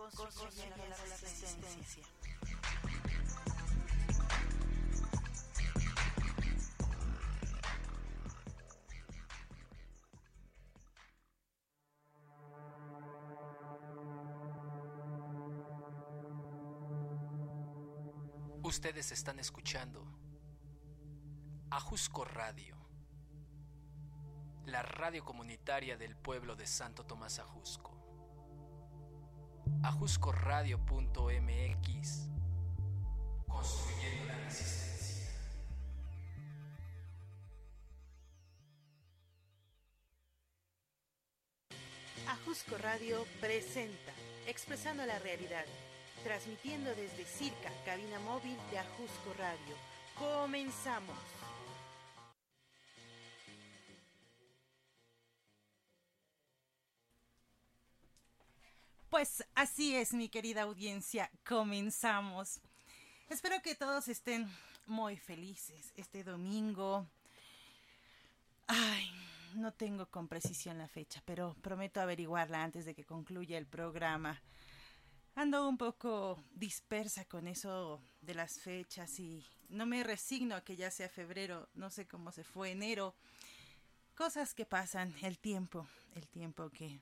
construyendo la resistencia. Ustedes están escuchando Ajusco Radio, la radio comunitaria del pueblo de Santo Tomás Ajusco. ajuscoradio.mx, construyendo la resistencia. Ajusco Radio presenta Expresando la Realidad, transmitiendo desde Circa, cabina móvil de Ajusco Radio. ¡Comenzamos! Pues así es, mi querida audiencia, comenzamos. Espero que todos estén muy felices este domingo. Ay, no tengo con precisión la fecha, pero prometo averiguarla antes de que concluya el programa. Ando un poco dispersa con eso de las fechas y no me resigno a que ya sea febrero. No sé cómo se fue enero. Cosas que pasan, el tiempo que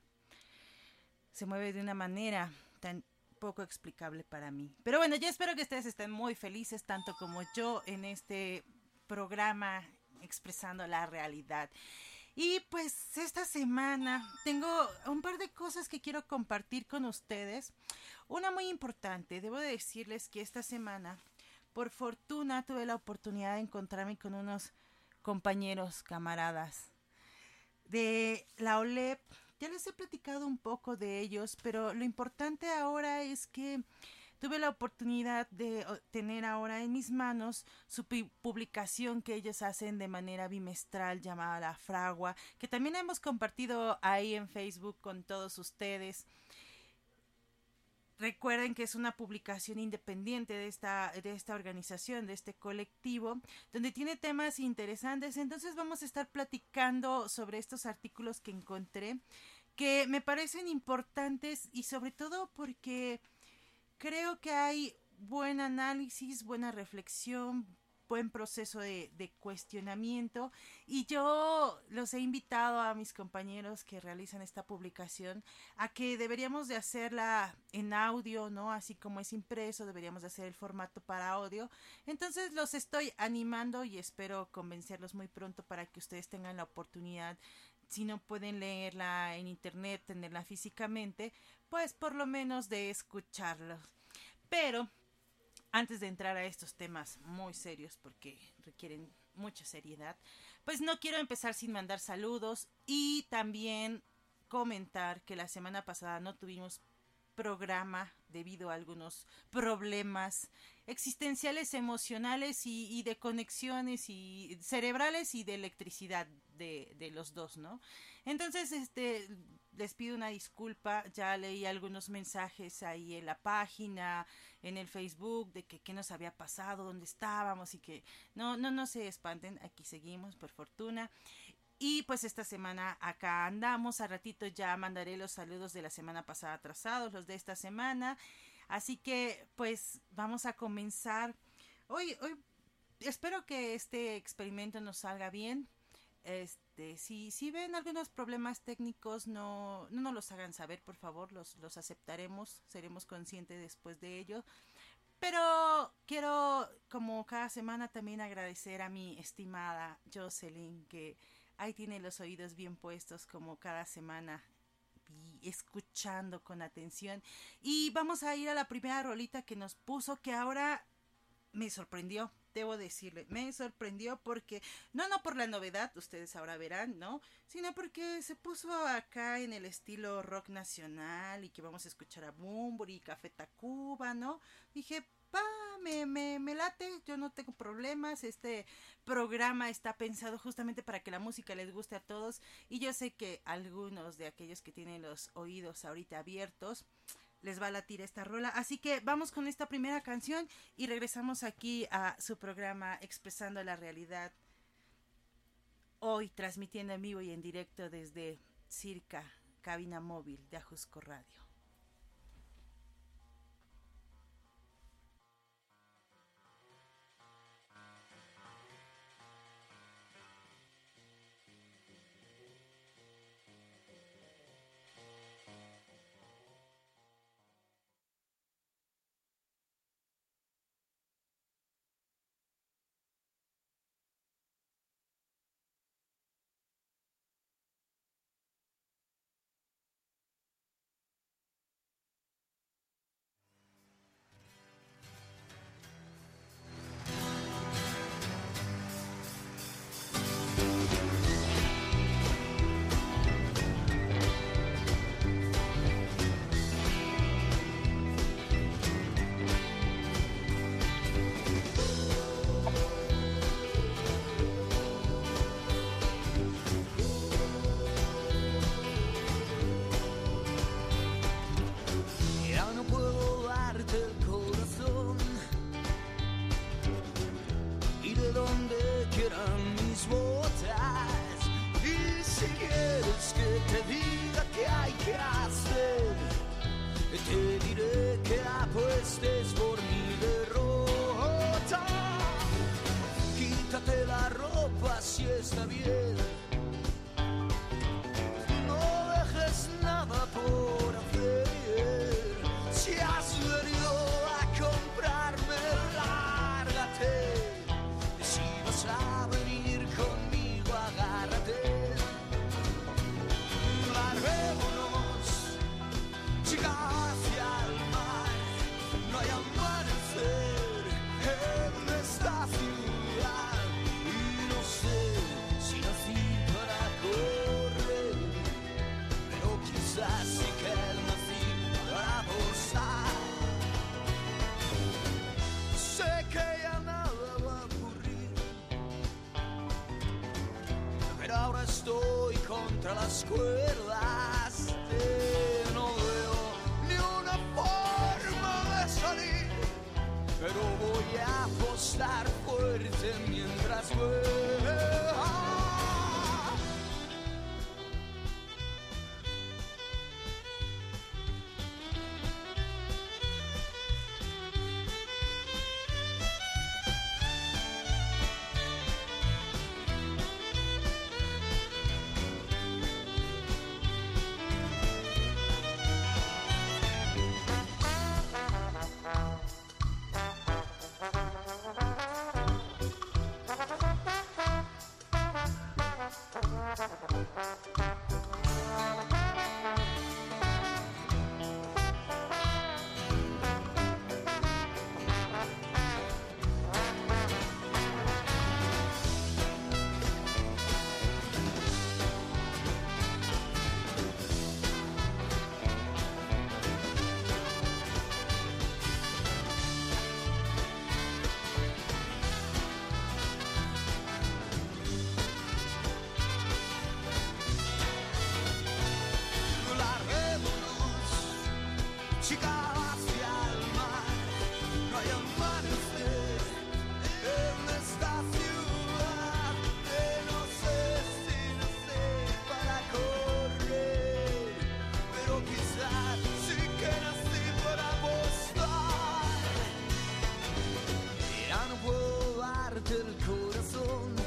se mueve de una manera tan poco explicable para mí. Pero bueno, yo espero que ustedes estén muy felices, tanto como yo, en este programa Expresando la Realidad. Y pues esta semana tengo un par de cosas que quiero compartir con ustedes. Una muy importante, debo de decirles que esta semana, por fortuna, tuve la oportunidad de encontrarme con unos compañeros, camaradas de la OLEP. Ya les he platicado un poco de ellos, pero lo importante ahora es que tuve la oportunidad de tener ahora en mis manos su publicación que ellos hacen de manera bimestral llamada La Fragua, que también hemos compartido ahí en Facebook con todos ustedes. Recuerden que es una publicación independiente de esta organización, de este colectivo, donde tiene temas interesantes. Entonces vamos a estar platicando sobre estos artículos que encontré, que me parecen importantes y sobre todo porque creo que hay buen análisis, buena reflexión, buen proceso de cuestionamiento, y yo los he invitado a mis compañeros que realizan esta publicación a que deberíamos de hacerla en audio, ¿no? Así como es impreso, deberíamos de hacer el formato para audio. Entonces los estoy animando y espero convencerlos muy pronto para que ustedes tengan la oportunidad, si no pueden leerla en internet, tenerla físicamente, pues por lo menos de escucharlos. Pero antes de entrar a estos temas muy serios, porque requieren mucha seriedad, pues no quiero empezar sin mandar saludos y también comentar que la semana pasada no tuvimos programa debido a algunos problemas existenciales, emocionales y de conexiones y cerebrales y de electricidad de los dos, ¿no? Entonces, les pido una disculpa. Ya leí algunos mensajes ahí en la página, en el Facebook, de que qué nos había pasado, dónde estábamos, y que no se espanten, aquí seguimos por fortuna. Y pues esta semana acá andamos. A ratito ya mandaré los saludos de la semana pasada atrasados, los de esta semana. Así que pues vamos a comenzar. Hoy espero que este experimento nos salga bien. Si ven algunos problemas técnicos, no nos los hagan saber, por favor. Los aceptaremos, seremos conscientes después de ello. Pero quiero, como cada semana, también agradecer a mi estimada Jocelyn, que ahí tiene los oídos bien puestos como cada semana y escuchando con atención. Y vamos a ir a la primera rolita que nos puso, que ahora me sorprendió, debo decirle, me sorprendió porque, no por la novedad, ustedes ahora verán, ¿no? Sino porque se puso acá en el estilo rock nacional y que vamos a escuchar a Bunbury y Café Tacuba, ¿no? Dije, me late, yo no tengo problemas. Este programa está pensado justamente para que la música les guste a todos, y yo sé que algunos de aquellos que tienen los oídos ahorita abiertos les va a latir esta rola. Así que vamos con esta primera canción y regresamos aquí a su programa Expresando la Realidad, hoy transmitiendo en vivo y en directo desde Circa, cabina móvil de Ajusco Radio. las cuerdas. No veo ni una forma de salir, pero voy a apostar fuerte mientras vuela. Chica hacia el mar, no hay amanecer en esta ciudad. No sé si nací para correr, pero quizás sí que nací para apostar. Ya no puedo darte el corazón,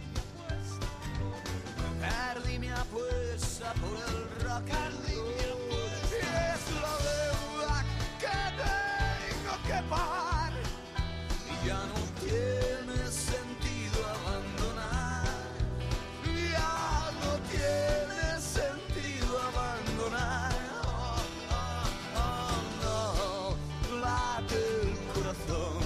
perdí mi apuesta por el rock and roll. Y es la deuda que tengo que pagar, y ya no tiene sentido abandonar. Ya no tiene sentido abandonar. Oh, oh, oh, no, late el corazón.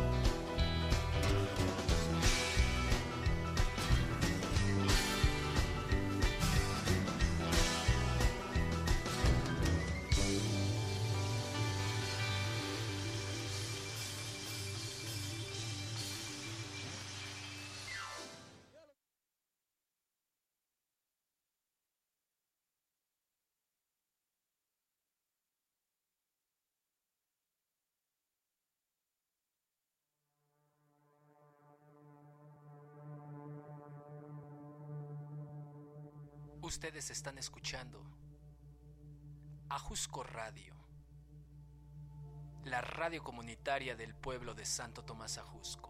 Ustedes están escuchando Ajusco Radio, la radio comunitaria del pueblo de Santo Tomás Ajusco.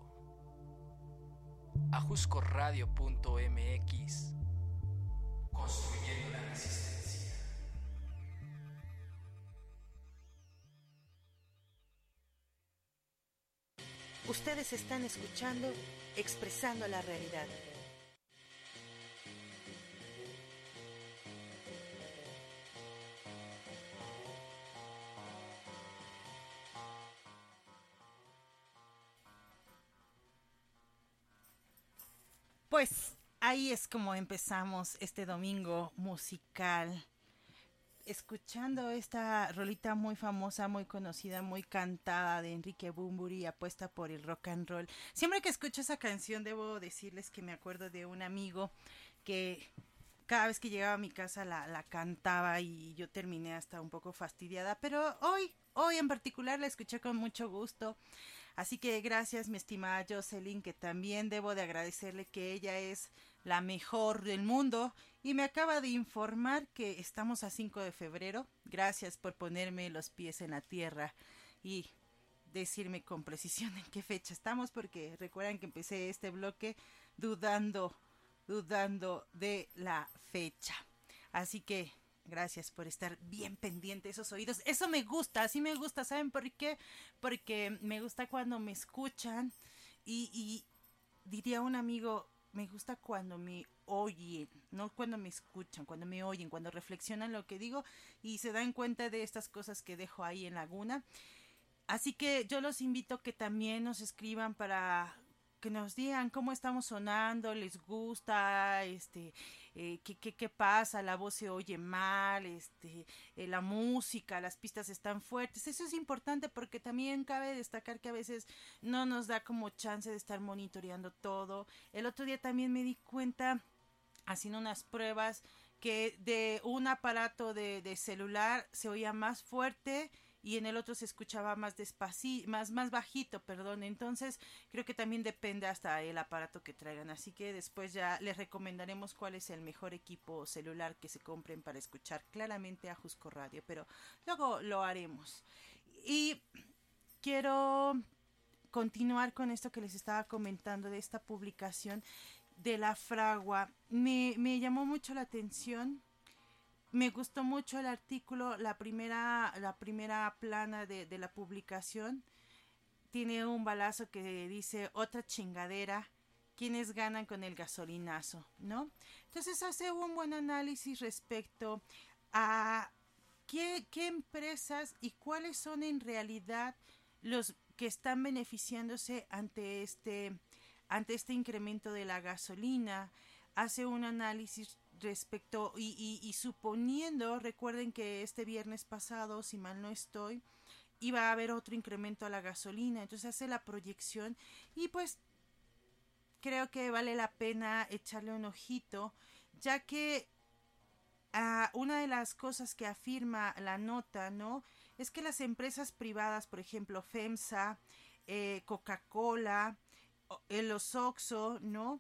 ajuscoradio.mx, construyendo la resistencia. Ustedes están escuchando Expresando la Realidad. Pues ahí es como empezamos este domingo musical, escuchando esta rolita muy famosa, muy conocida, muy cantada de Enrique Bunbury, Apuesta por el Rock and Roll. Siempre que escucho esa canción debo decirles que me acuerdo de un amigo que cada vez que llegaba a mi casa la cantaba y yo terminé hasta un poco fastidiada, pero hoy en particular la escuché con mucho gusto. Así que gracias, mi estimada Jocelyn, que también debo de agradecerle que ella es la mejor del mundo y me acaba de informar que estamos a 5 de febrero. Gracias por ponerme los pies en la tierra y decirme con precisión en qué fecha estamos, porque recuerdan que empecé este bloque dudando de la fecha. Así que gracias por estar bien pendiente de esos oídos. Eso me gusta, así me gusta. ¿Saben por qué? Porque me gusta cuando me escuchan y diría un amigo, me gusta cuando me oyen, no cuando me escuchan, cuando me oyen, cuando reflexionan lo que digo y se dan cuenta de estas cosas que dejo ahí en Laguna. Así que yo los invito a que también nos escriban para que nos digan cómo estamos sonando, les gusta, qué pasa, la voz se oye mal, la música, las pistas están fuertes. Eso es importante porque también cabe destacar que a veces no nos da como chance de estar monitoreando todo. El otro día también me di cuenta, haciendo unas pruebas, que de un aparato de celular se oía más fuerte y en el otro se escuchaba más más bajito, perdón. Entonces creo que también depende hasta el aparato que traigan, así que después ya les recomendaremos cuál es el mejor equipo celular que se compren para escuchar claramente a Jusco Radio, pero luego lo haremos. Y quiero continuar con esto que les estaba comentando de esta publicación de la fragua. Me llamó mucho la atención. Me gustó mucho el artículo, la primera plana de la publicación. Tiene un balazo que dice otra chingadera, quienes ganan con el gasolinazo, ¿no? Entonces hace un buen análisis respecto a qué empresas y cuáles son en realidad los que están beneficiándose ante este incremento de la gasolina. Hace un análisis respecto y suponiendo, recuerden que este viernes pasado, si mal no estoy, iba a haber otro incremento a la gasolina, entonces hace la proyección y pues creo que vale la pena echarle un ojito, ya que una de las cosas que afirma la nota, ¿no?, es que las empresas privadas, por ejemplo FEMSA, Coca-Cola, los Oxxo, ¿no?,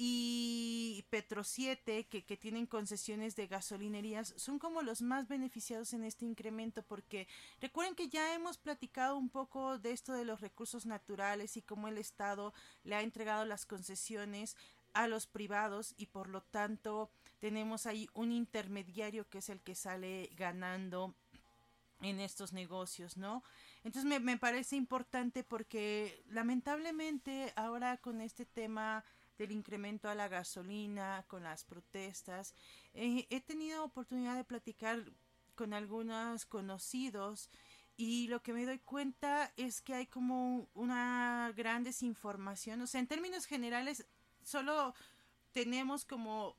y Petro 7, que tienen concesiones de gasolinerías, son como los más beneficiados en este incremento, porque recuerden que ya hemos platicado un poco de esto de los recursos naturales y cómo el Estado le ha entregado las concesiones a los privados y por lo tanto tenemos ahí un intermediario que es el que sale ganando en estos negocios, ¿no? Entonces me parece importante porque lamentablemente ahora con este tema del incremento a la gasolina, con las protestas, he tenido oportunidad de platicar con algunos conocidos y lo que me doy cuenta es que hay como una gran desinformación. O sea, en términos generales solo tenemos como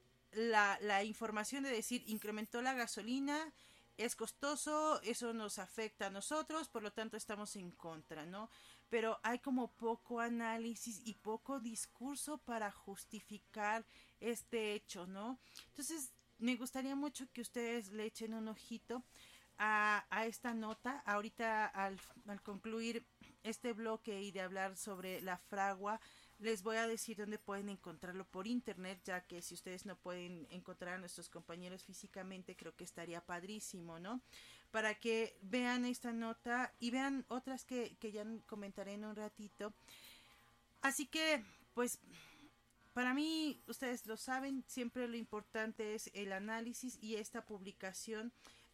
la información de decir incrementó la gasolina, es costoso, eso nos afecta a nosotros, por lo tanto estamos en contra, ¿no? Pero hay como poco análisis y poco discurso para justificar este hecho, ¿no? Entonces me gustaría mucho que ustedes le echen un ojito a esta nota. Ahorita al concluir este bloque y de hablar sobre la fragua, les voy a decir dónde pueden encontrarlo por internet, ya que si ustedes no pueden encontrar a nuestros compañeros físicamente, creo que estaría padrísimo, ¿no? Para que vean esta nota y vean otras que ya comentaré en un ratito. Así que, pues, para mí, ustedes lo saben, siempre lo importante es el análisis y esta publicación.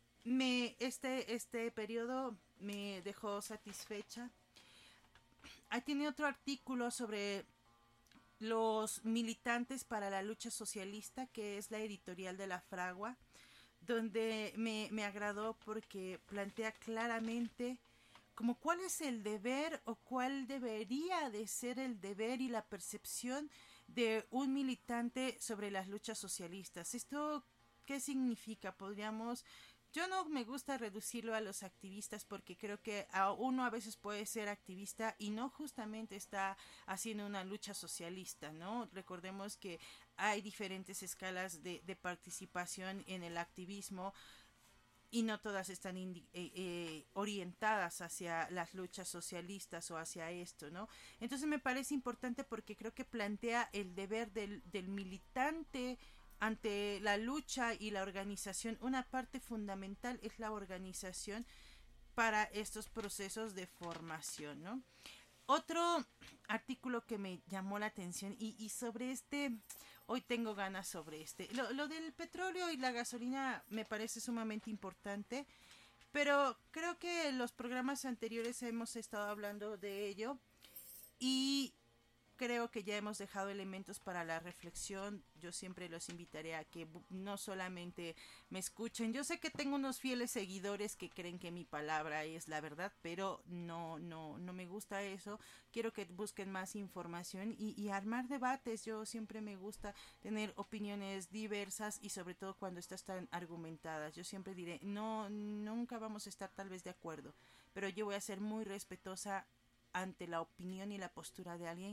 Este periodo me dejó satisfecha. Ahí tiene otro artículo sobre los militantes para la lucha socialista, que es la editorial de la fragua, donde me agradó porque plantea claramente como cuál es el deber o cuál debería de ser el deber y la percepción de un militante sobre las luchas socialistas. ¿Esto qué significa? Yo no me gusta reducirlo a los activistas porque creo que uno a veces puede ser activista y no justamente está haciendo una lucha socialista, ¿no? Recordemos que hay diferentes escalas de participación en el activismo y no todas están orientadas hacia las luchas socialistas o hacia esto, ¿no? Entonces me parece importante porque creo que plantea el deber del militante ante la lucha y la organización. Una parte fundamental es la organización para estos procesos de formación, ¿no? Otro artículo que me llamó la atención y sobre hoy tengo ganas sobre lo del petróleo y la gasolina me parece sumamente importante, pero creo que en los programas anteriores hemos estado hablando de ello y creo que ya hemos dejado elementos para la reflexión. Yo siempre los invitaré a que no solamente me escuchen. Yo sé que tengo unos fieles seguidores que creen que mi palabra es la verdad, pero no me gusta eso. Quiero que busquen más información y armar debates. Yo siempre me gusta tener opiniones diversas y sobre todo cuando estas tan argumentadas. Yo siempre diré, nunca vamos a estar tal vez de acuerdo, pero yo voy a ser muy respetuosa ante la opinión y la postura de alguien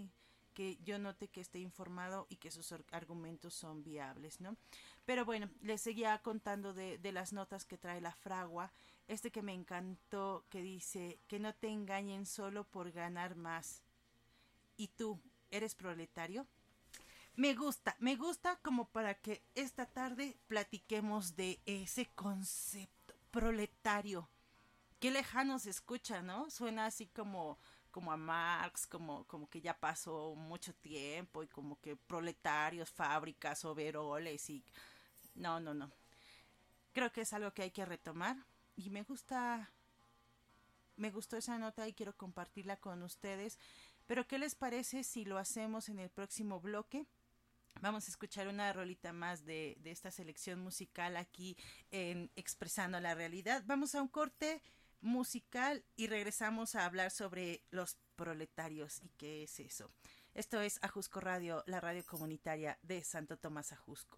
que yo note que esté informado y que sus argumentos son viables, ¿no? Pero bueno, les seguía contando de las notas que trae la fragua. Que me encantó, que dice que no te engañen solo por ganar más. ¿Y tú, eres proletario? Me gusta como para que esta tarde platiquemos de ese concepto proletario. Qué lejano se escucha, ¿no? Suena así como a Marx, como que ya pasó mucho tiempo y como que proletarios, fábricas, overoles y... No. Creo que es algo que hay que retomar y me gustó esa nota y quiero compartirla con ustedes. Pero ¿qué les parece si lo hacemos en el próximo bloque? Vamos a escuchar una rolita más de esta selección musical aquí en Expresando la Realidad. Vamos a un corte musical y regresamos a hablar sobre los proletarios y qué es eso. Esto es Ajusco Radio, la radio comunitaria de Santo Tomás Ajusco.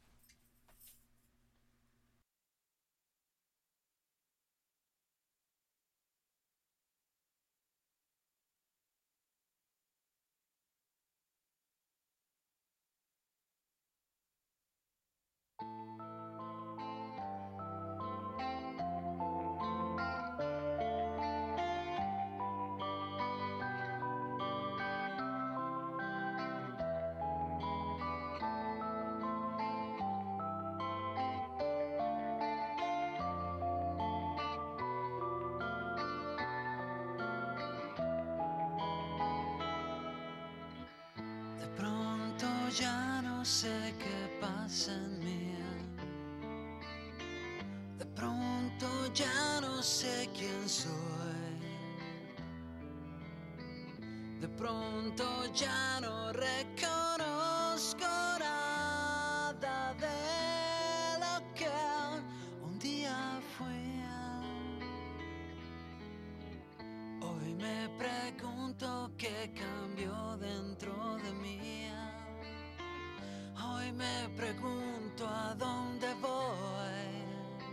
Ya no sé qué pasa en mí. De pronto ya no sé quién soy. De pronto ya no reconozco nada de lo que un día fui. Hoy me pregunto qué cambió dentro de mí. Hoy me pregunto a dónde voy.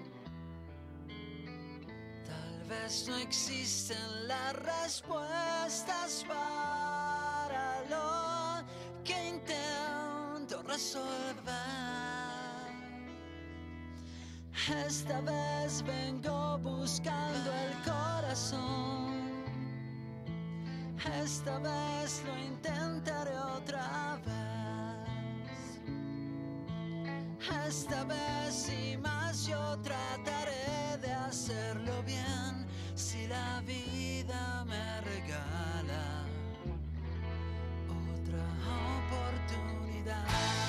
Tal vez no existen las respuestas para lo que intento resolver. Esta vez vengo buscando el corazón. Esta vez lo intentaré otra vez. Esta vez y más yo trataré de hacerlo bien. Si la vida me regala otra oportunidad.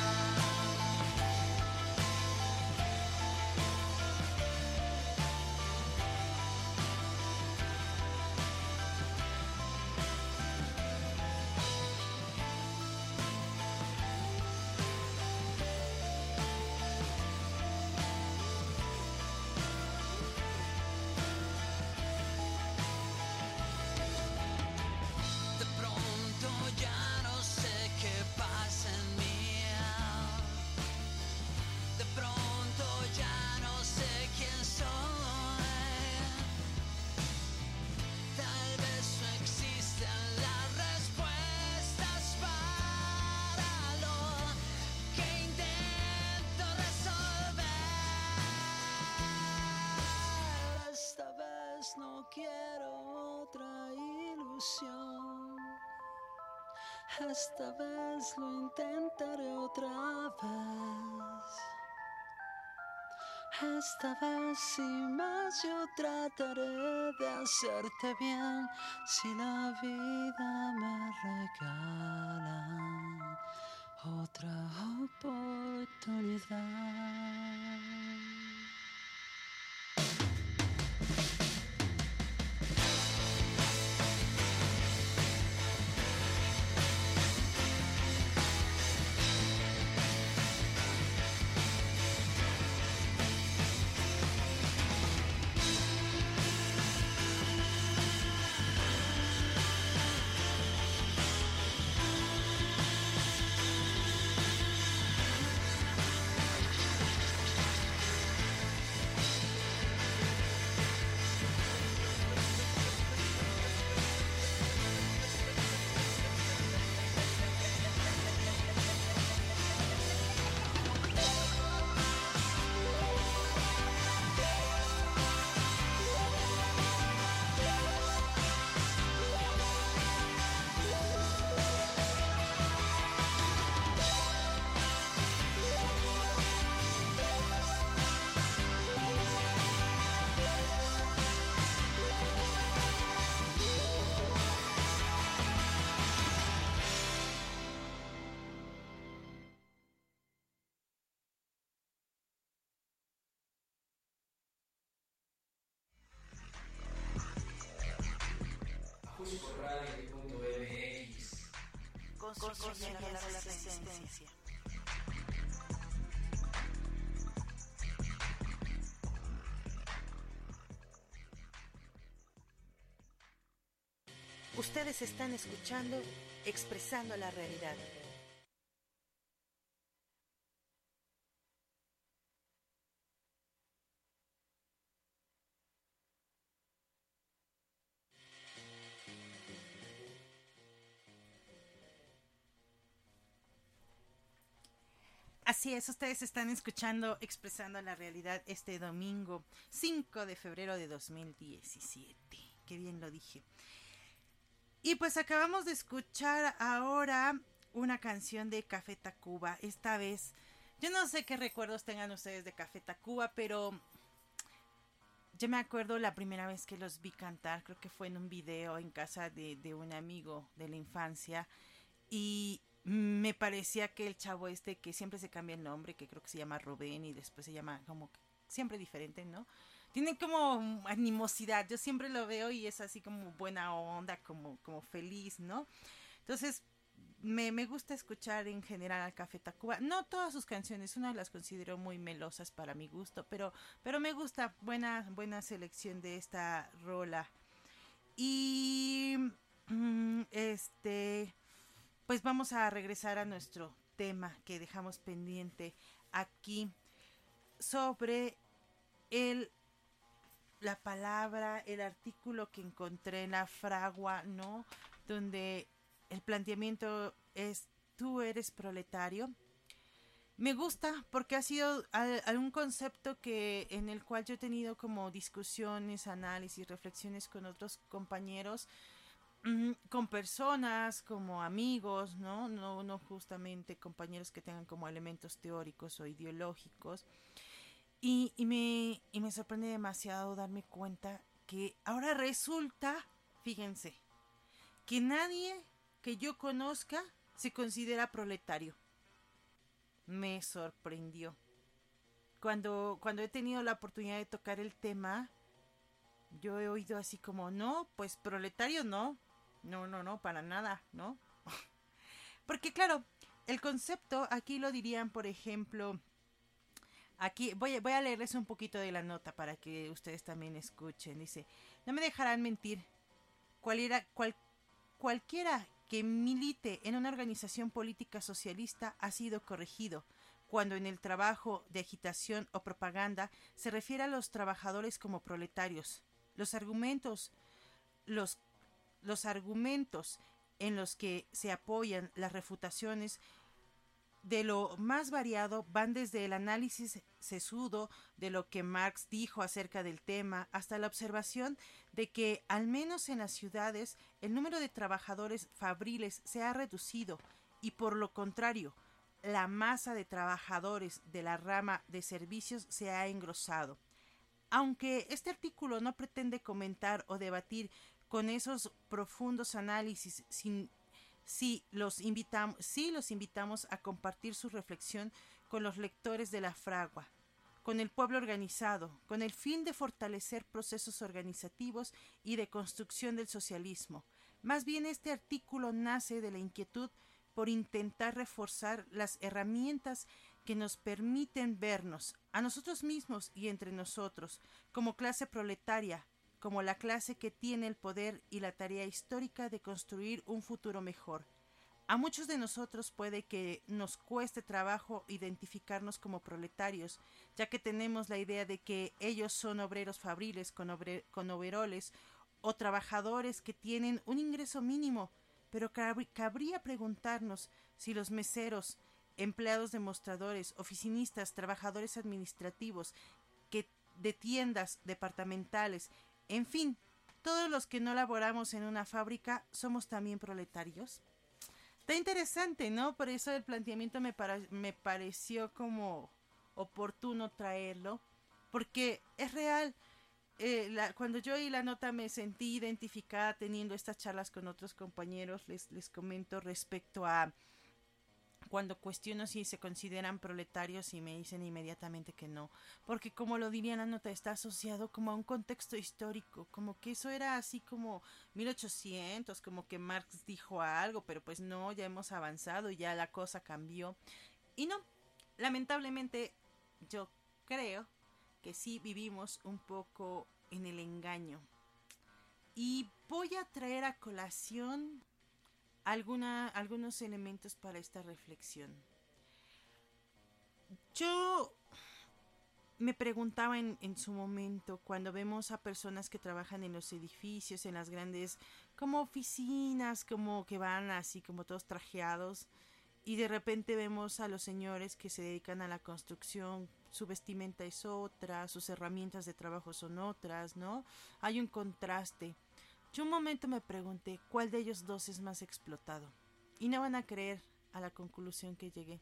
Esta vez lo intentaré otra vez. Esta vez sin más yo trataré de hacerte bien. Si la vida me regala otra oportunidad. ecos de la resistencia. Ustedes están escuchando Expresando la Realidad. Así es, ustedes están escuchando Expresando la Realidad este domingo 5 de febrero de 2017. Qué bien lo dije. Y pues acabamos de escuchar ahora una canción de Café Tacuba. Esta vez, yo no sé qué recuerdos tengan ustedes de Café Tacuba, pero yo me acuerdo la primera vez que los vi cantar, creo que fue en un video en casa de un amigo de la infancia. Y me parecía que el chavo este que siempre se cambia el nombre, que creo que se llama Rubén y después se llama como siempre diferente, ¿no? Tiene como animosidad, yo siempre lo veo y es así como buena onda, como feliz, ¿no? Entonces, me gusta escuchar en general al Café Tacuba. No todas sus canciones, una las considero muy melosas para mi gusto, pero me gusta, buena selección de esta rola. Y pues vamos a regresar a nuestro tema que dejamos pendiente aquí sobre la palabra, el artículo que encontré en la fragua, ¿no? Donde el planteamiento es: tú eres proletario. Me gusta porque ha sido un concepto en el cual yo he tenido como discusiones, análisis, reflexiones con otros compañeros, con personas como amigos, ¿no? No justamente compañeros que tengan como elementos teóricos o ideológicos. Y me sorprende demasiado darme cuenta que ahora resulta, fíjense, que nadie que yo conozca se considera proletario. Me sorprendió. Cuando he tenido la oportunidad de tocar el tema, yo he oído así como: no, pues proletario no, para nada, ¿no? Porque claro, el concepto aquí lo dirían, por ejemplo, aquí voy a leerles un poquito de la nota para que ustedes también escuchen. Dice: no me dejarán mentir, cualquiera que milite en una organización política socialista ha sido corregido cuando en el trabajo de agitación o propaganda se refiere a los trabajadores como proletarios. Los argumentos en los que se apoyan las refutaciones de lo más variado van desde el análisis sesudo de lo que Marx dijo acerca del tema hasta la observación de que, al menos en las ciudades, el número de trabajadores fabriles se ha reducido y, por lo contrario, la masa de trabajadores de la rama de servicios se ha engrosado. Aunque este artículo no pretende comentar o debatir con esos profundos análisis sí los invitamos a compartir su reflexión con los lectores de la fragua, con el pueblo organizado, con el fin de fortalecer procesos organizativos y de construcción del socialismo. Más bien, este artículo nace de la inquietud por intentar reforzar las herramientas que nos permiten vernos a nosotros mismos y entre nosotros como clase proletaria, como la clase que tiene el poder y la tarea histórica de construir un futuro mejor. A muchos de nosotros puede que nos cueste trabajo identificarnos como proletarios, ya que tenemos la idea de que ellos son obreros fabriles con overoles o trabajadores que tienen un ingreso mínimo, pero cabría preguntarnos si los meseros, empleados de mostradores, oficinistas, trabajadores administrativos, de tiendas departamentales, en fin, todos los que no laboramos en una fábrica somos también proletarios. Está interesante, ¿no? Por eso el planteamiento me pareció como oportuno traerlo, porque es real. Cuando yo oí la nota me sentí identificada teniendo estas charlas con otros compañeros. Les comento respecto a cuando cuestiono si se consideran proletarios y me dicen inmediatamente que no, porque como lo diría la nota, está asociado como a un contexto histórico, como que eso era así como 1800, como que Marx dijo algo, pero pues no, ya hemos avanzado y ya la cosa cambió. Y no, lamentablemente yo creo que sí vivimos un poco en el engaño. Y voy a traer a colación algunos elementos para esta reflexión. Yo me preguntaba en su momento, cuando vemos a personas que trabajan en los edificios, en las grandes como oficinas, como que van así como todos trajeados, y de repente vemos a los señores que se dedican a la construcción, su vestimenta es otra, sus herramientas de trabajo son otras, ¿no? Hay un contraste. Yo un momento me pregunté cuál de ellos dos es más explotado. Y no van a creer a la conclusión que llegué.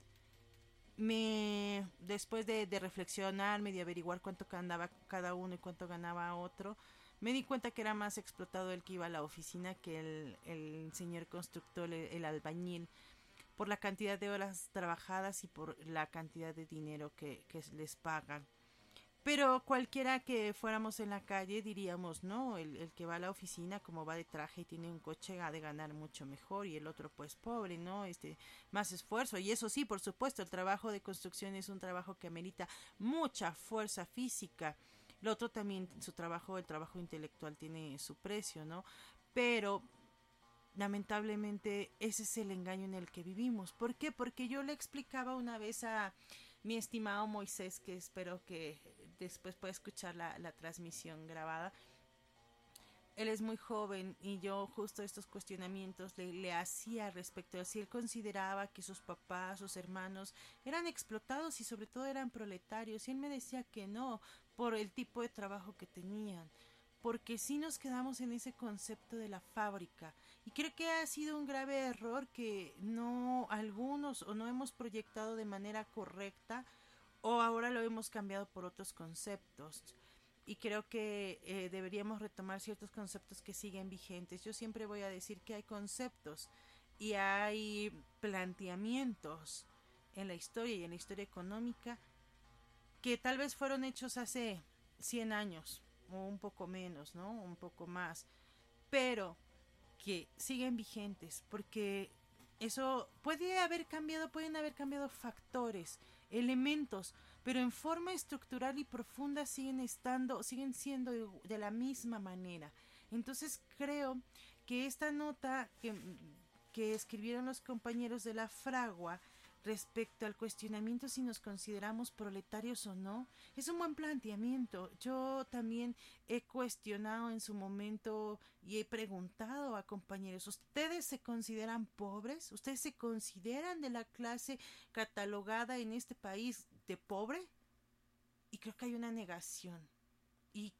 Después de reflexionarme, de averiguar cuánto ganaba cada uno y cuánto ganaba otro, me di cuenta que era más explotado el que iba a la oficina que el señor constructor, el albañil, por la cantidad de horas trabajadas y por la cantidad de dinero que les pagan. Pero cualquiera que fuéramos en la calle diríamos, no, el que va a la oficina como va de traje y tiene un coche ha de ganar mucho mejor, y el otro pues pobre, ¿no? Más esfuerzo. Y eso sí, por supuesto, el trabajo de construcción es un trabajo que amerita mucha fuerza física. Lo otro también, el trabajo intelectual tiene su precio, ¿no? Pero lamentablemente ese es el engaño en el que vivimos. ¿Por qué? Porque yo le explicaba una vez a mi estimado Moisés, que espero que después pueda escuchar la transmisión grabada. Él es muy joven y yo justo estos cuestionamientos le hacía respecto a si él consideraba que sus papás, sus hermanos eran explotados y sobre todo eran proletarios, y él me decía que no, por el tipo de trabajo que tenían, porque sí nos quedamos en ese concepto de la fábrica, y creo que ha sido un grave error que no algunos o no hemos proyectado de manera correcta, o ahora lo hemos cambiado por otros conceptos. Y creo que deberíamos retomar ciertos conceptos que siguen vigentes. Yo siempre voy a decir que hay conceptos y hay planteamientos en la historia y en la historia económica que tal vez fueron hechos hace 100 años o un poco menos, ¿no? Un poco más, pero que siguen vigentes, porque eso pueden haber cambiado factores, elementos, pero en forma estructural y profunda siguen siendo de la misma manera. Entonces creo que esta nota que escribieron los compañeros de la Fragua respecto al cuestionamiento si nos consideramos proletarios o no, es un buen planteamiento. Yo también he cuestionado en su momento y he preguntado a compañeros, ¿ustedes se consideran pobres? ¿Ustedes se consideran de la clase catalogada en este país de pobre? Y creo que hay una negación. Y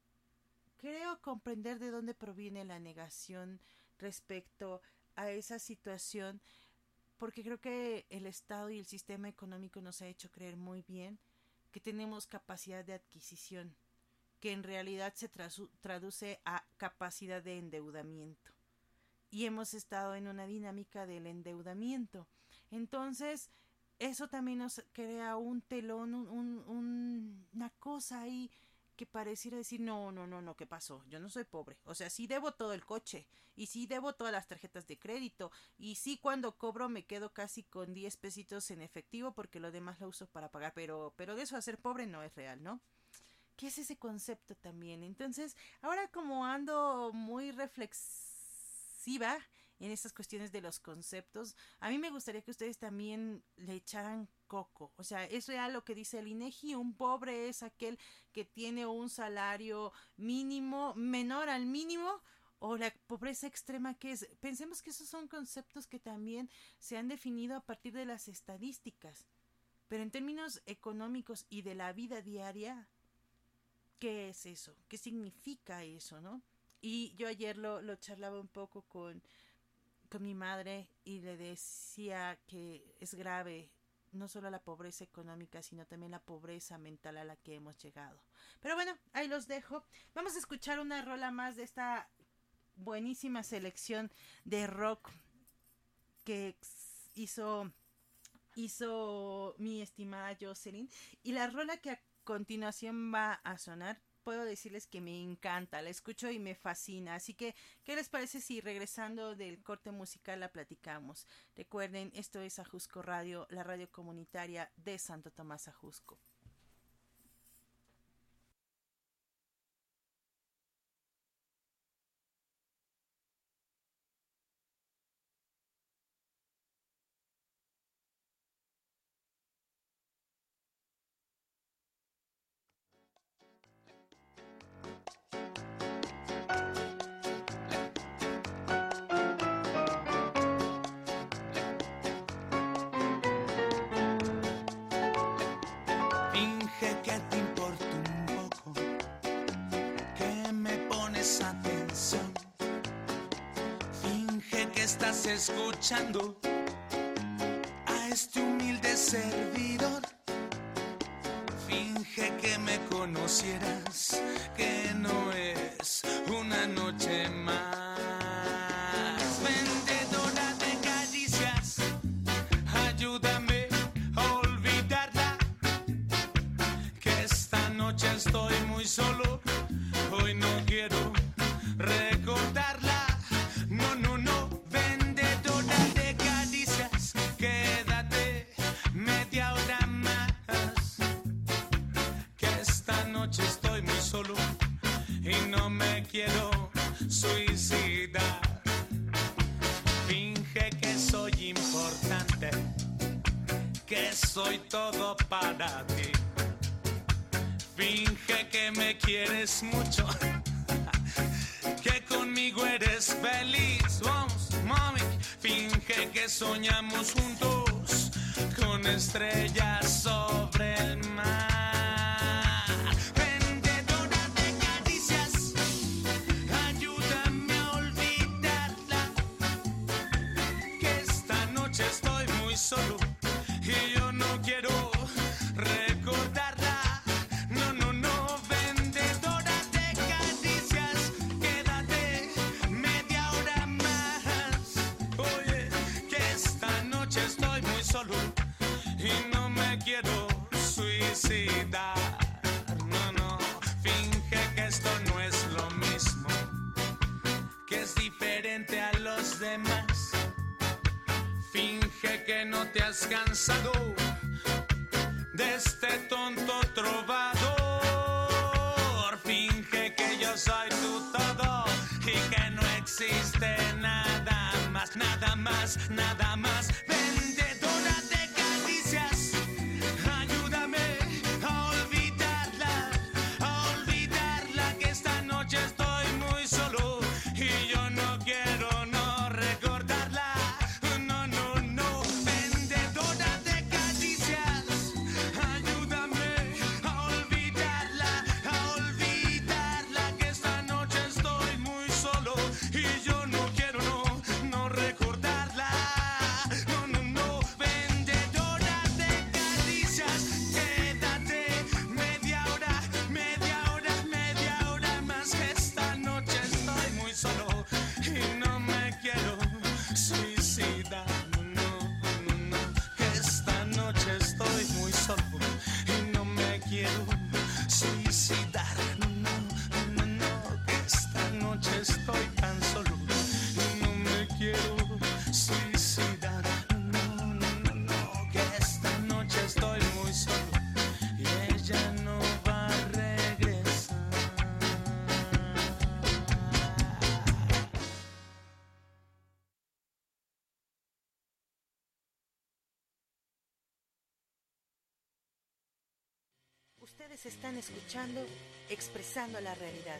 creo comprender de dónde proviene la negación respecto a esa situación, porque creo que el Estado y el sistema económico nos ha hecho creer muy bien que tenemos capacidad de adquisición, que en realidad se traduce a capacidad de endeudamiento. Y hemos estado en una dinámica del endeudamiento. Entonces, eso también nos crea un telón, una cosa ahí que pareciera decir, no, ¿qué pasó? Yo no soy pobre. O sea, sí debo todo el coche, y sí debo todas las tarjetas de crédito, y sí cuando cobro me quedo casi con 10 pesitos en efectivo porque lo demás lo uso para pagar, pero de eso a ser pobre no es real, ¿no? ¿Qué es ese concepto también? Entonces, ahora como ando muy reflexiva en estas cuestiones de los conceptos, a mí me gustaría que ustedes también le echaran coco. O sea, es real lo que dice el INEGI, un pobre es aquel que tiene un salario mínimo menor al mínimo, o la pobreza extrema que es. Pensemos que esos son conceptos que también se han definido a partir de las estadísticas, pero en términos económicos y de la vida diaria, ¿qué es eso? ¿Qué significa eso, no? Y yo ayer lo charlaba un poco con mi madre y le decía que es grave no solo la pobreza económica, sino también la pobreza mental a la que hemos llegado. Pero bueno, ahí los dejo. Vamos a escuchar una rola más de esta buenísima selección de rock que hizo hizo mi estimada Jocelyn. Y la rola que a continuación va a sonar, puedo decirles que me encanta, la escucho y me fascina. Así que, ¿qué les parece si regresando del corte musical la platicamos? Recuerden, esto es Ajusco Radio, la radio comunitaria de Santo Tomás Ajusco. Finge que te importa un poco, que me pones atención. Finge que estás escuchando a este humilde servidor. Finge que me conocieras, que no es una noche más. Vendedora de caricias, ayúdame a olvidarla, que esta noche estoy muy solo. Hoy no quiero recordarla. No, no, no, vendedora de caricias, quédate media hora más, que esta noche estoy muy solo y no me quiero suicidar. Finge que soy importante, que soy todo para ti. Finge que me quieres mucho, que conmigo eres feliz. Vamos, mami, finge que soñamos juntos con estrellas sobre el mar. Vendedora de caricias, ayúdame a olvidarla, que esta noche estoy muy solo y yo no quiero recordarla. No, no, no, vendedora de caricias, quédate media hora más. Oye, que esta noche estoy muy solo y no me quiero suicidar. No, no, finge que esto no es lo mismo, que es diferente a los demás. Finge que no te has cansado de este tonto trovador. Finge que yo soy tu todo y que no existe nada más, nada más, nada más. Vendedora de caricias, ayúdame a olvidarla, que esta noche estoy muy solo y yo no quiero no recordarla. No, no, no, vendedora de caricias, ayúdame a olvidarla, que esta noche estoy muy solo y yo no quiero no recordarla. No, no, no, vendedora de caricias, quédate media hora más, que esta noche estoy muy solo y no me quiero suicidar. No, no, no, que esta noche estoy muy solo y no me quiero suicidar. No, no, no, no, que esta noche estoy tan solo y no me quiero suicidar. No, no, no, no, que esta noche estoy muy solo y ella no va a regresar. Ustedes están escuchando Expresando la Realidad.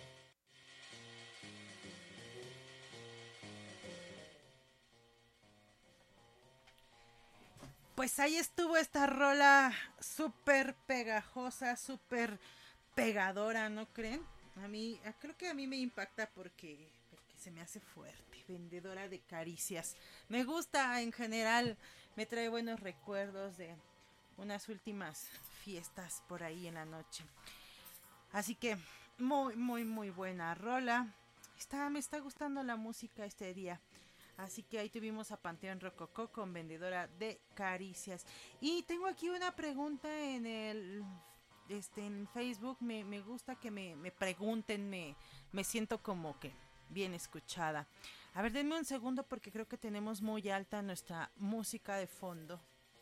Pues ahí estuvo esta rola súper pegajosa, súper pegadora, ¿no creen? Creo que a mí me impacta porque se me hace fuerte. Vendedora de caricias. Me gusta en general, me trae buenos recuerdos de unas últimas fiestas por ahí en la noche. Así que muy, muy, muy buena rola. Me está gustando la música este día. Así que ahí tuvimos a Panteón Rococó con Vendedora de Caricias. Y tengo aquí una pregunta en el en Facebook. Me gusta que me pregunten, me siento como que bien escuchada. A ver, denme un segundo porque creo que tenemos muy alta nuestra música de fondo.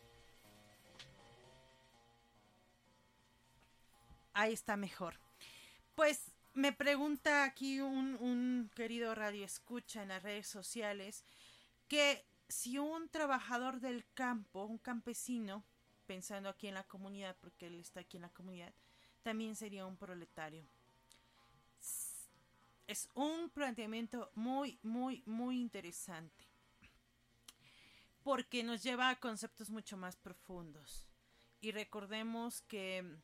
Ahí está mejor. Pues me pregunta aquí un querido radio escucha en las redes sociales que si un trabajador del campo, un campesino, pensando aquí en la comunidad, porque él está aquí en la comunidad, también sería un proletario. Es un planteamiento muy, muy, muy interesante, porque nos lleva a conceptos mucho más profundos. Y recordemos que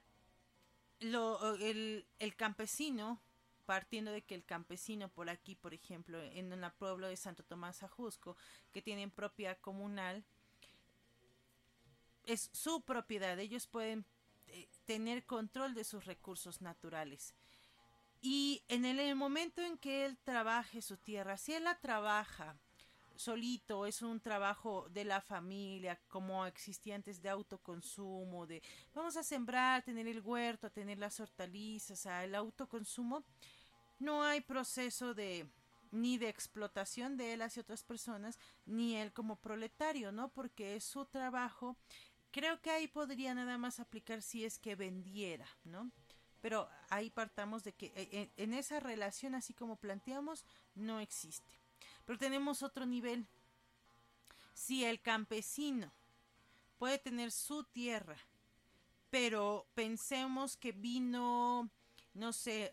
el campesino, partiendo de que el campesino por aquí, por ejemplo, en el pueblo de Santo Tomás Ajusco, que tienen propiedad comunal, es su propiedad, ellos pueden tener control de sus recursos naturales. Y en el momento en que él trabaje su tierra, si él la trabaja solito, es un trabajo de la familia, como existía antes, de autoconsumo, de vamos a sembrar, tener el huerto, tener las hortalizas, el autoconsumo, no hay proceso de ni de explotación de él hacia otras personas, ni él como proletario, ¿no? Porque es su trabajo. Creo que ahí podría nada más aplicar si es que vendiera, ¿no? Pero ahí partamos de que en esa relación, así como planteamos, no existe. Pero tenemos otro nivel. Si el campesino puede tener su tierra, pero pensemos que vino, no sé,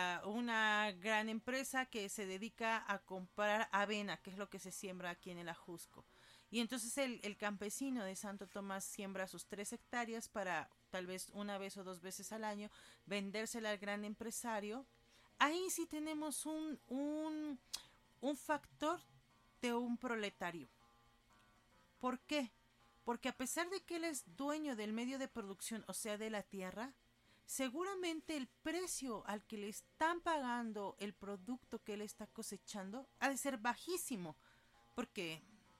una gran empresa que se dedica a comprar avena, que es lo que se siembra aquí en el Ajusco. Y entonces el campesino de Santo Tomás siembra sus 3 hectáreas para tal vez una vez o 2 veces al año vendérsela al gran empresario. Ahí sí tenemos un factor de un proletario. ¿Por qué? Porque a pesar de que él es dueño del medio de producción, o sea, de la tierra, seguramente el precio al que le están pagando el producto que él está cosechando ha de ser bajísimo, porque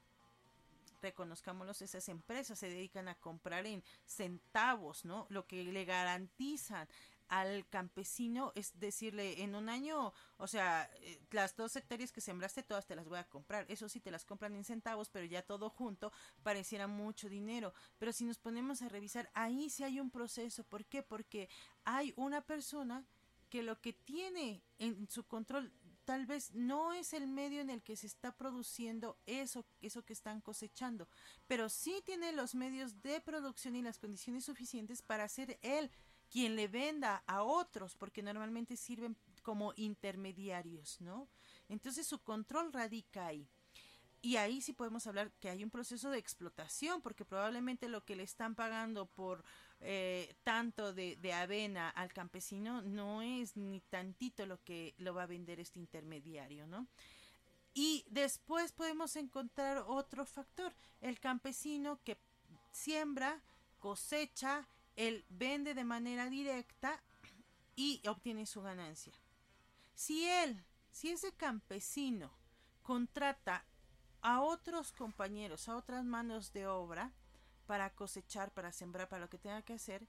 reconozcámoslos, esas empresas se dedican a comprar en centavos, ¿no? Lo que le garantizan al campesino es decirle en un año, o sea, las 2 hectáreas que sembraste todas te las voy a comprar. Eso sí, te las compran en centavos, pero ya todo junto pareciera mucho dinero. Pero si nos ponemos a revisar, ahí sí hay un proceso. ¿Por qué? Porque hay una persona que lo que tiene en su control tal vez no es el medio en el que se está produciendo eso que están cosechando, pero sí tiene los medios de producción y las condiciones suficientes para ser él quien le venda a otros, porque normalmente sirven como intermediarios, ¿no? Entonces su control radica ahí. Y ahí sí podemos hablar que hay un proceso de explotación, porque probablemente lo que le están pagando por tanto de avena al campesino no es ni tantito lo que lo va a vender este intermediario, ¿no? Y después podemos encontrar otro factor, el campesino que siembra, cosecha, él vende de manera directa y obtiene su ganancia. Si ese campesino contrata a otros compañeros, a otras manos de obra para cosechar, para sembrar, para lo que tenga que hacer,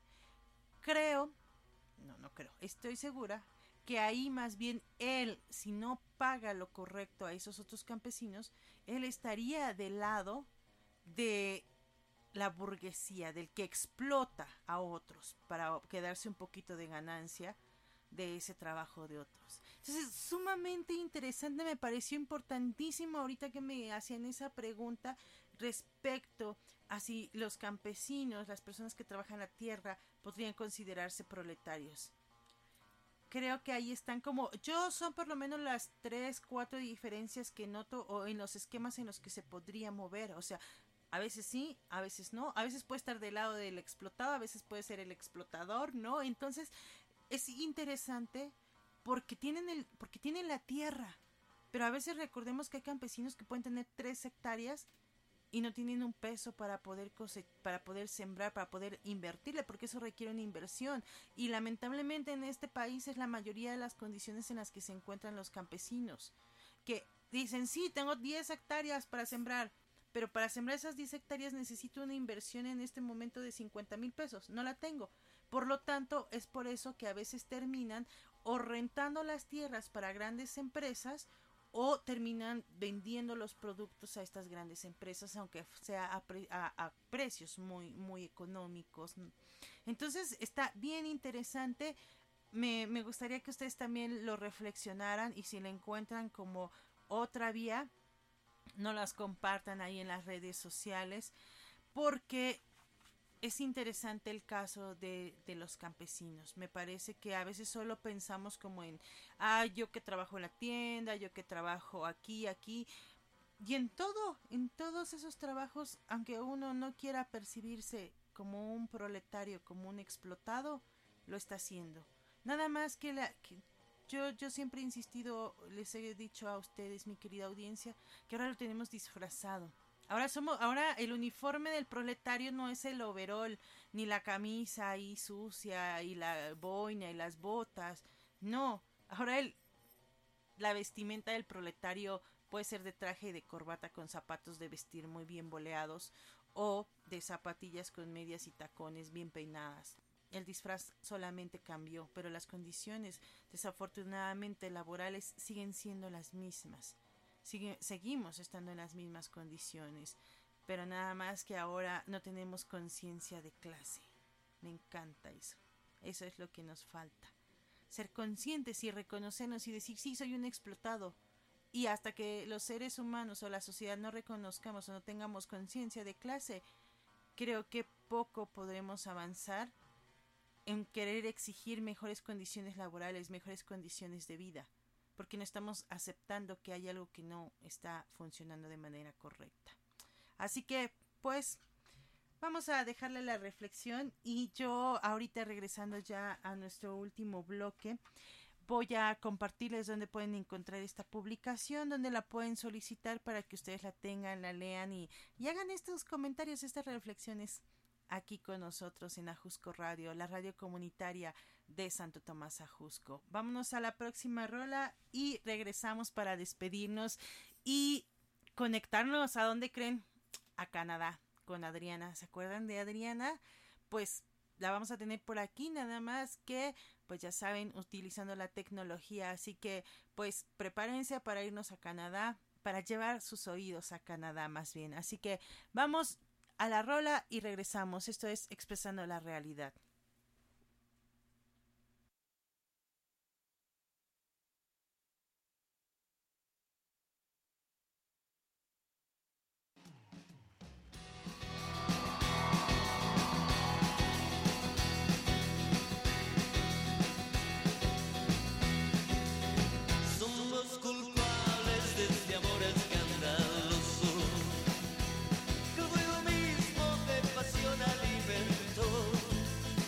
estoy segura que ahí más bien él, si no paga lo correcto a esos otros campesinos, él estaría del lado de la burguesía, del que explota a otros para quedarse un poquito de ganancia de ese trabajo de otros. Entonces, sumamente interesante, me pareció importantísimo ahorita que me hacían esa pregunta respecto a si los campesinos, las personas que trabajan la tierra, podrían considerarse proletarios. Creo que ahí están son por lo menos las 3, 4 diferencias que noto, o en los esquemas en los que se podría mover. O sea, a veces sí, a veces no, a veces puede estar del lado del explotado, a veces puede ser el explotador, ¿no? Entonces es interesante porque tienen la tierra, pero a veces recordemos que hay campesinos que pueden tener 3 hectáreas y no tienen un peso para poder para poder sembrar, para poder invertirle, porque eso requiere una inversión, y lamentablemente en este país es la mayoría de las condiciones en las que se encuentran los campesinos. porque dicen, sí, tengo 10 hectáreas para sembrar, pero para sembrar esas 10 hectáreas necesito una inversión en este momento de 50,000 pesos, no la tengo. Por lo tanto, es por eso que a veces terminan o rentando las tierras para grandes empresas o terminan vendiendo los productos a estas grandes empresas, aunque sea a precios muy, muy económicos. Entonces está bien interesante. Me gustaría que ustedes también lo reflexionaran, y si lo encuentran como otra vía, no las compartan ahí en las redes sociales, porque es interesante el caso de los campesinos. Me parece que a veces solo pensamos como en, yo que trabajo en la tienda, yo que trabajo aquí, y en todos esos trabajos, aunque uno no quiera percibirse como un proletario, como un explotado, lo está haciendo. Nada más que yo siempre he insistido, les he dicho a ustedes, mi querida audiencia, que ahora lo tenemos disfrazado. Ahora el uniforme del proletario no es el overol, ni la camisa ahí sucia, y la boina, y las botas. No, ahora la vestimenta del proletario puede ser de traje y de corbata con zapatos de vestir muy bien boleados, o de zapatillas con medias y tacones bien peinadas. El disfraz solamente cambió, pero las condiciones, desafortunadamente laborales, siguen siendo las mismas. Seguimos estando en las mismas condiciones, pero nada más que ahora no tenemos conciencia de clase. Me encanta eso. Eso es lo que nos falta. Ser conscientes y reconocernos y decir, sí, soy un explotado. Y hasta que los seres humanos o la sociedad no reconozcamos o no tengamos conciencia de clase, creo que poco podremos avanzar en querer exigir mejores condiciones laborales, mejores condiciones de vida, porque no estamos aceptando que hay algo que no está funcionando de manera correcta. Así que, pues, vamos a dejarle la reflexión, y yo ahorita, regresando ya a nuestro último bloque, voy a compartirles dónde pueden encontrar esta publicación, dónde la pueden solicitar para que ustedes la tengan, la lean y hagan estos comentarios, estas reflexiones aquí con nosotros en Ajusco Radio, la radio comunitaria de Santo Tomás Ajusco. Vámonos a la próxima rola y regresamos para despedirnos y conectarnos. ¿A dónde creen? A Canadá, con Adriana. ¿Se acuerdan de Adriana? Pues la vamos a tener por aquí, nada más que, pues ya saben, utilizando la tecnología. Así que, pues prepárense para irnos a Canadá, para llevar sus oídos a Canadá más bien. Así que vamos a la rola y regresamos. Esto es Expresando la Realidad. Somos culpables de este amor escandaloso, que el fuego mismo de pasión alimentó.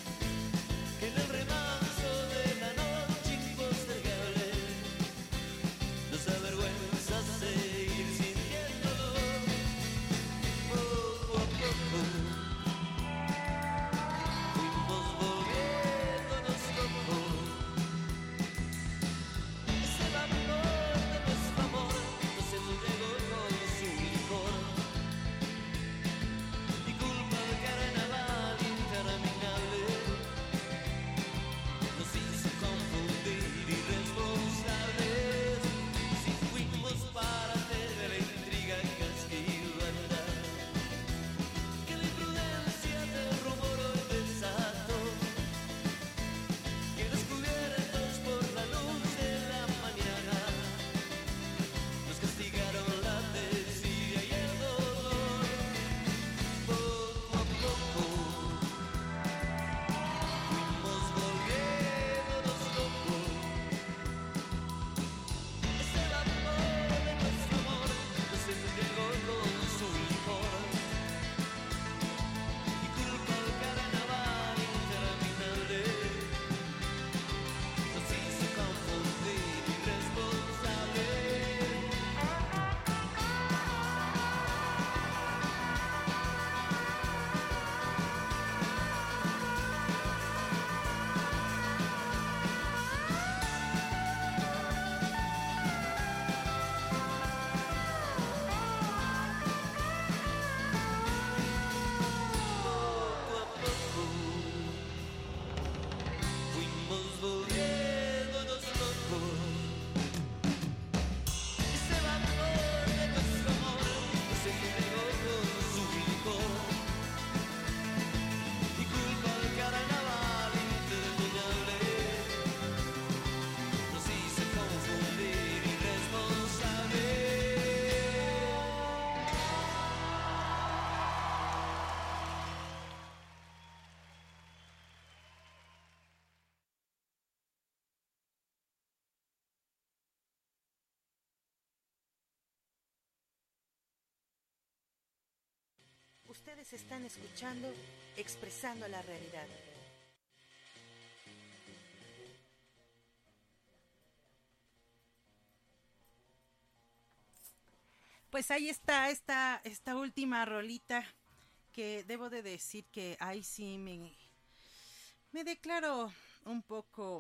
Ustedes están escuchando Expresando la Realidad. Pues ahí está esta última rolita que debo de decir que ahí sí me declaro un poco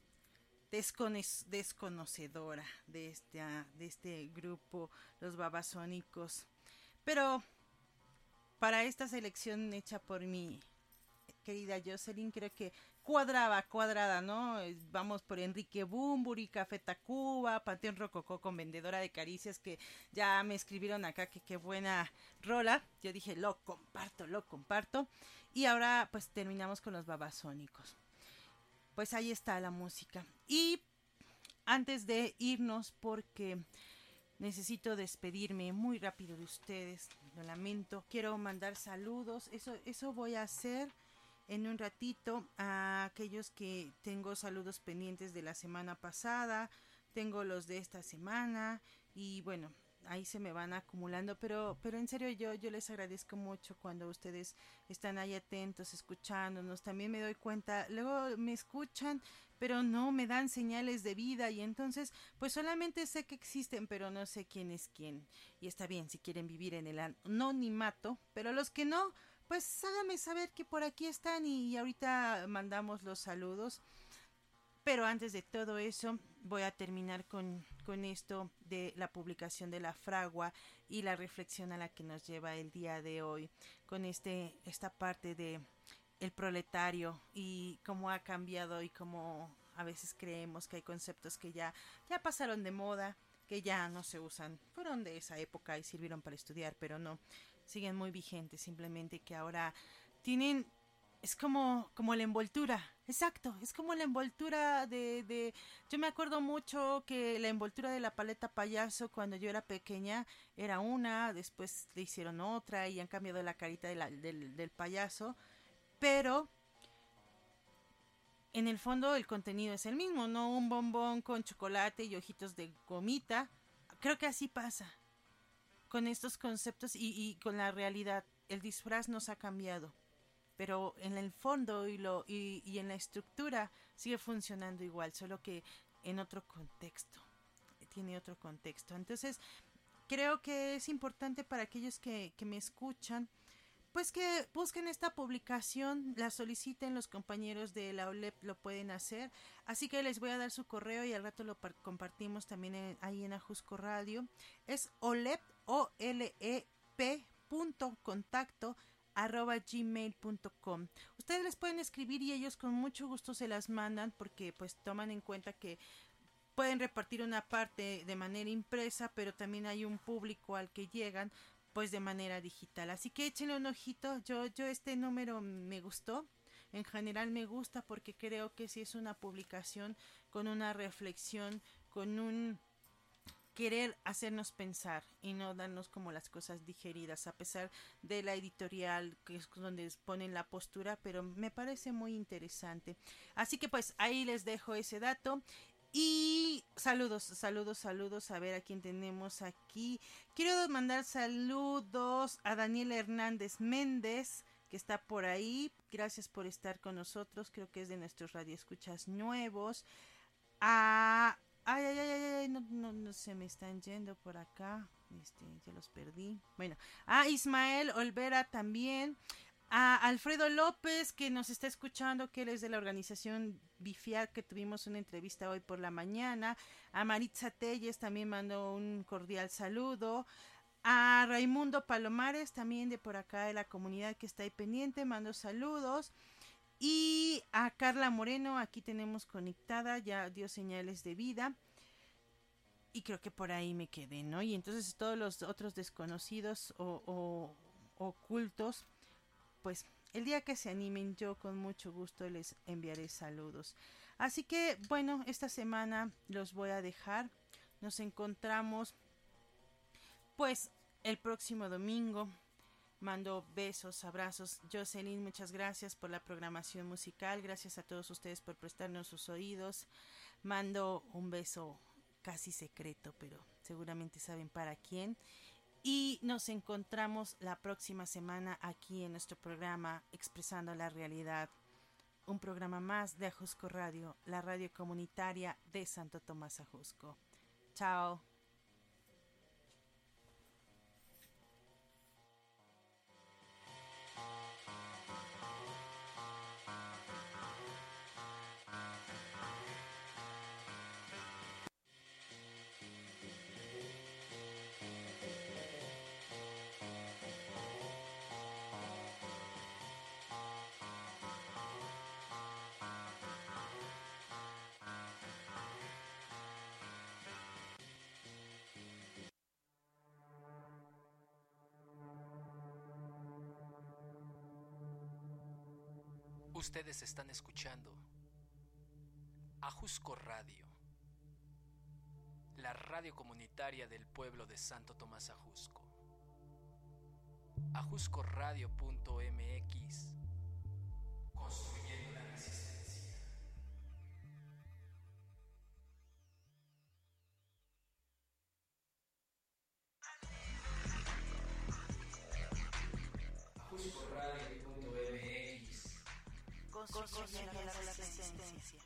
desconocedora de este grupo, los Babasónicos. Pero para esta selección hecha por mi querida Jocelyn, creo que cuadrada, ¿no? Vamos por Enrique Bunbury, Café Tacuba, Panteón Rococó con Vendedora de Caricias, que ya me escribieron acá que qué buena rola. Yo dije, lo comparto. Y ahora pues terminamos con los Babasónicos. Pues ahí está la música. Y antes de irnos, porque necesito despedirme muy rápido de ustedes, lo lamento, quiero mandar saludos, eso voy a hacer en un ratito a aquellos que tengo saludos pendientes de la semana pasada, tengo los de esta semana y bueno, ahí se me van acumulando, pero en serio yo les agradezco mucho cuando ustedes están ahí atentos, escuchándonos. También me doy cuenta, luego me escuchan, pero no me dan señales de vida y entonces pues solamente sé que existen, pero no sé quién es quién. Y está bien si quieren vivir en el anonimato, pero los que no, pues háganme saber que por aquí están y ahorita mandamos los saludos. Pero antes de todo eso, voy a terminar con esto de la publicación de la fragua y la reflexión a la que nos lleva el día de hoy, con esta parte de el proletario y cómo ha cambiado y cómo a veces creemos que hay conceptos que ya pasaron de moda, que ya no se usan, fueron de esa época y sirvieron para estudiar, pero no, siguen muy vigentes, simplemente que ahora tienen... Es como la envoltura, exacto, es como la envoltura yo me acuerdo mucho que la envoltura de la paleta payaso cuando yo era pequeña era una, después le hicieron otra y han cambiado la carita del payaso, pero en el fondo el contenido es el mismo, no un bombón con chocolate y ojitos de gomita. Creo que así pasa con estos conceptos y con la realidad, el disfraz nos ha cambiado, pero en el fondo y en la estructura sigue funcionando igual, solo que en otro contexto, tiene otro contexto. Entonces creo que es importante para aquellos que me escuchan, pues que busquen esta publicación, la soliciten, los compañeros de la OLEP lo pueden hacer, así que les voy a dar su correo y al rato lo compartimos también ahí en Ajusco Radio. Es olep, olep.contacto@gmail.com. Ustedes les pueden escribir y ellos con mucho gusto se las mandan, porque pues toman en cuenta que pueden repartir una parte de manera impresa, pero también hay un público al que llegan pues de manera digital. Así que échenle un ojito. Yo este número me gustó. En general me gusta porque creo que sí es una publicación con una reflexión, con un querer hacernos pensar y no darnos como las cosas digeridas, a pesar de la editorial que es donde ponen la postura, pero me parece muy interesante. Así que pues ahí les dejo ese dato. Y saludos, a ver a quién tenemos aquí. Quiero mandar saludos a Daniel Hernández Méndez, que está por ahí. Gracias por estar con nosotros, creo que es de nuestros radioescuchas nuevos. Ay, no se me están yendo por acá. Ya los perdí. Bueno, a Ismael Olvera también. A Alfredo López, que nos está escuchando, que él es de la organización Bifiar, que tuvimos una entrevista hoy por la mañana. A Maritza Telles también mando un cordial saludo. A Raimundo Palomares, también de por acá de la comunidad que está ahí pendiente, mando saludos. Y a Carla Moreno, aquí tenemos conectada, ya dio señales de vida. Y creo que por ahí me quedé, ¿no? Y entonces todos los otros desconocidos o ocultos, pues el día que se animen, yo con mucho gusto les enviaré saludos. Así que bueno, esta semana los voy a dejar. Nos encontramos pues el próximo domingo. Mando besos, abrazos. Jocelyn, muchas gracias por la programación musical. Gracias a todos ustedes por prestarnos sus oídos. Mando un beso casi secreto, pero seguramente saben para quién. y nos encontramos la próxima semana aquí en nuestro programa Expresando la Realidad, un programa más de Ajusco Radio, la radio comunitaria de Santo Tomás Ajusco. Chao. Ustedes están escuchando Ajusco Radio, la radio comunitaria del pueblo de Santo Tomás Ajusco. ajuscoradio.mx, construyendo la resistencia. ajuscoradio.mx, Construyendo la resistencia.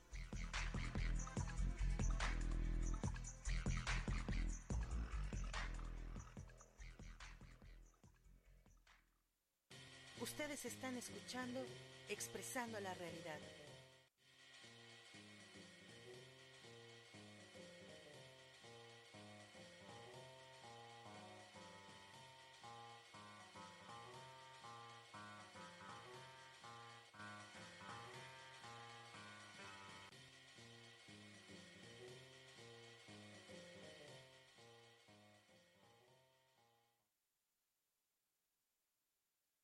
Ustedes están escuchando Expresando la Realidad.